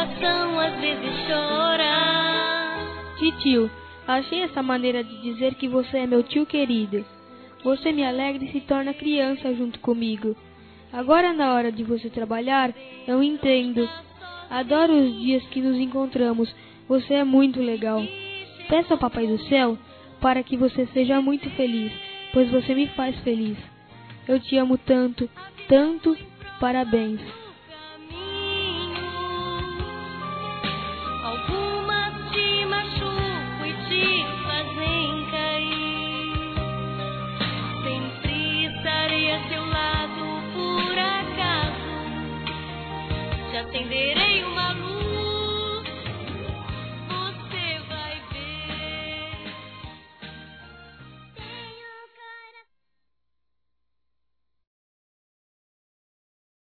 coração às vezes chora. Titio, achei essa maneira de dizer que você é meu tio querido. Você me alegra e se torna criança junto comigo. Agora, na hora de você trabalhar, eu entendo. Adoro os dias que nos encontramos. Você é muito legal. Peço ao Papai do Céu para que você seja muito feliz, pois você me faz feliz. Eu te amo tanto, tanto. Parabéns. Algumas te machucam e te fazem cair. Sempre estarei a seu lado por acaso. Te acenderei uma luz.